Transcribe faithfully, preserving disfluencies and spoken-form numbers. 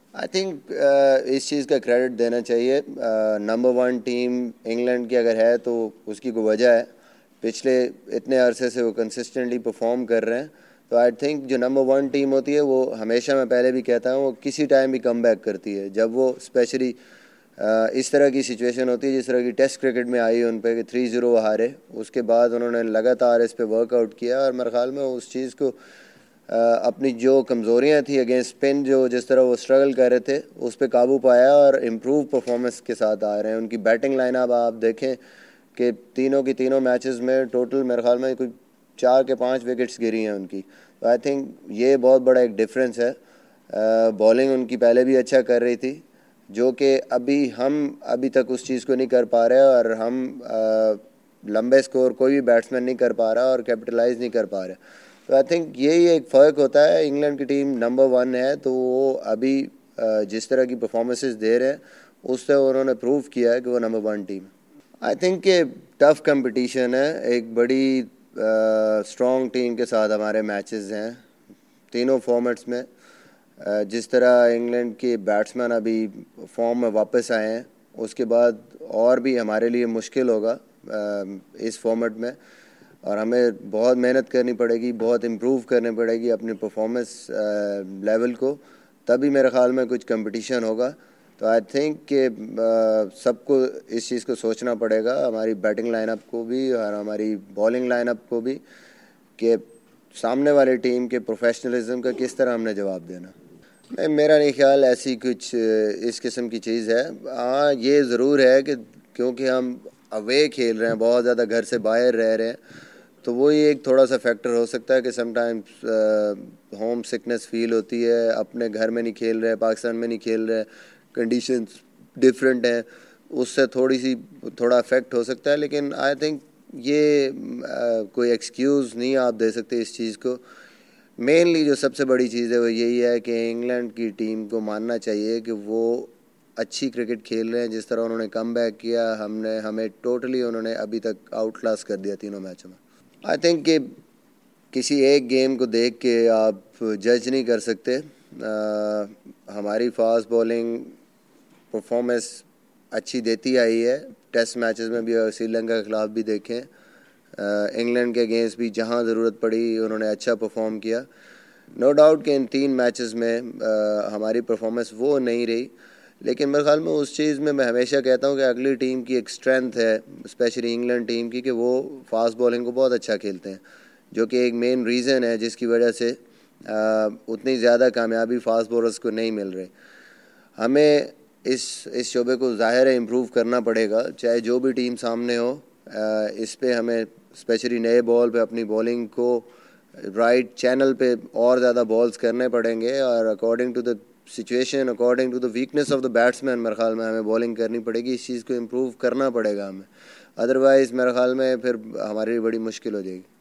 I think इस चीज़ का credit देना चाहिए। नंबर वन टीम इंग्लैंड की अगर है तो उसकी कोई वजह है, पिछले इतने अरसे से वो कंसिस्टेंटली परफॉर्म कर रहे हैं। तो आई थिंक जो नंबर वन टीम होती है वो हमेशा, मैं पहले भी कहता हूँ, वो किसी टाइम भी कम बैक करती है। जब वो स्पेशली इस तरह की सिचुएशन होती है जिस तरह की टेस्ट क्रिकेट में आई उन पर कि थ्री ज़ीरो हारे, उसके बाद उन्होंने लगातार इस पर वर्कआउट किया और मेरे ख्याल में उस चीज़ को अपनी जो कमज़ोरियाँ थी अगेंस्ट स्पिन, जो जिस तरह वो स्ट्रगल कर रहे थे, उस पर काबू पाया और इम्प्रूव परफॉर्मेंस के साथ आ रहे हैं। उनकी बैटिंग लाइनअप आप देखें कि तीनों की तीनों मैचेस में टोटल मेरे ख्याल में कोई चार के पाँच विकेट्स गिरी हैं उनकी। तो आई थिंक ये बहुत बड़ा एक डिफरेंस है। बॉलिंग उनकी पहले भी अच्छा कर रही थी, जो कि अभी हम अभी तक उस चीज़ को नहीं कर पा रहे और हम आ, लंबे स्कोर कोई भी बैट्समैन नहीं कर पा रहा और कैपिटलाइज नहीं कर पा रहे। तो आई थिंक यही एक फ़र्क होता है। इंग्लैंड की टीम नंबर वन है तो वो अभी जिस तरह की परफॉर्मेंसेस दे रहे हैं उससे उन्होंने प्रूव किया है कि वो number one team. I think कि टफ़ कंपटीशन है, एक बड़ी स्ट्रॉन्ग टीम के साथ हमारे मैचेस हैं तीनों फॉर्मेट्स में। uh, जिस तरह इंग्लैंड के बैट्समैन अभी फॉर्म में वापस आए हैं, उसके बाद और भी हमारे लिए मुश्किल होगा uh, इस फॉर्मेट में, और हमें बहुत मेहनत करनी पड़ेगी, बहुत इम्प्रूव करनी पड़ेगी अपनी परफॉर्मेंस लेवल को, तभी मेरे ख़्याल में कुछ कंपटीशन होगा। तो आई थिंक कि सबको इस चीज़ को सोचना पड़ेगा, हमारी बैटिंग लाइनअप को भी और हमारी बॉलिंग लाइनअप को भी, कि सामने वाली टीम के प्रोफेशनलिज्म का किस तरह हमने जवाब देना। नहीं, मेरा नहीं ख्याल ऐसी कुछ इस किस्म की चीज़ है। हाँ, ये ज़रूर है कि क्योंकि हम अवे खेल रहे हैं, बहुत ज़्यादा घर से बाहर रह रहे हैं, तो वो ही एक थोड़ा सा फैक्टर हो सकता है कि समटाइम्स होम सिकनेस फील होती है। अपने घर में नहीं खेल रहे, पाकिस्तान में नहीं खेल रहे, कंडीशंस डिफरेंट हैं, उससे थोड़ी सी थोड़ा अफेक्ट हो सकता है। लेकिन आई थिंक ये uh, कोई एक्सक्यूज़ नहीं आप दे सकते इस चीज़ को। मेनली जो सबसे बड़ी चीज़ है वो यही है कि इंग्लैंड की टीम को मानना चाहिए कि वो अच्छी क्रिकेट खेल रहे हैं। जिस तरह उन्होंने कम बैक किया, हमने हमें टोटली उन्होंने अभी तक आउट क्लास कर दिया तीनों मैचों में। आई थिंक कि किसी एक गेम को देख के आप जज नहीं कर सकते। आ, हमारी फास्ट बॉलिंग परफॉर्मेंस अच्छी देती आई है टेस्ट मैचेस में भी, और श्रीलंका के ख़िलाफ़ भी देखें, इंग्लैंड के अगेंस्ट भी जहां ज़रूरत पड़ी उन्होंने अच्छा परफॉर्म किया। नो डाउट कि इन तीन मैचेस में आ, हमारी परफॉर्मेंस वो नहीं रही, लेकिन मेरे ख्याल में उस चीज़ में मैं हमेशा कहता हूँ कि अगली टीम की एक स्ट्रेंथ है, स्पेशली इंग्लैंड टीम की, कि वो फास्ट बॉलिंग को बहुत अच्छा खेलते हैं, जो कि एक मेन रीज़न है जिसकी वजह से आ, उतनी ज़्यादा कामयाबी फास्ट बॉलर्स को नहीं मिल रही। हमें इस इस शोबे को ज़ाहिर है इम्प्रूव करना पड़ेगा, चाहे जो भी टीम सामने हो। आ, इस पे हमें स्पेशली नए बॉल पे अपनी बॉलिंग को राइट चैनल पे और ज़्यादा बॉल्स करने पड़ेंगे, और according to the situation, according to the weakness of the batsman मेरे ख्याल में हमें बॉलिंग करनी पड़ेगी। इस चीज़ को इम्प्रूव करना पड़ेगा हमें, अदरवाइज़ मेरे ख्याल में फिर हमारी बड़ी मुश्किल हो जाएगी।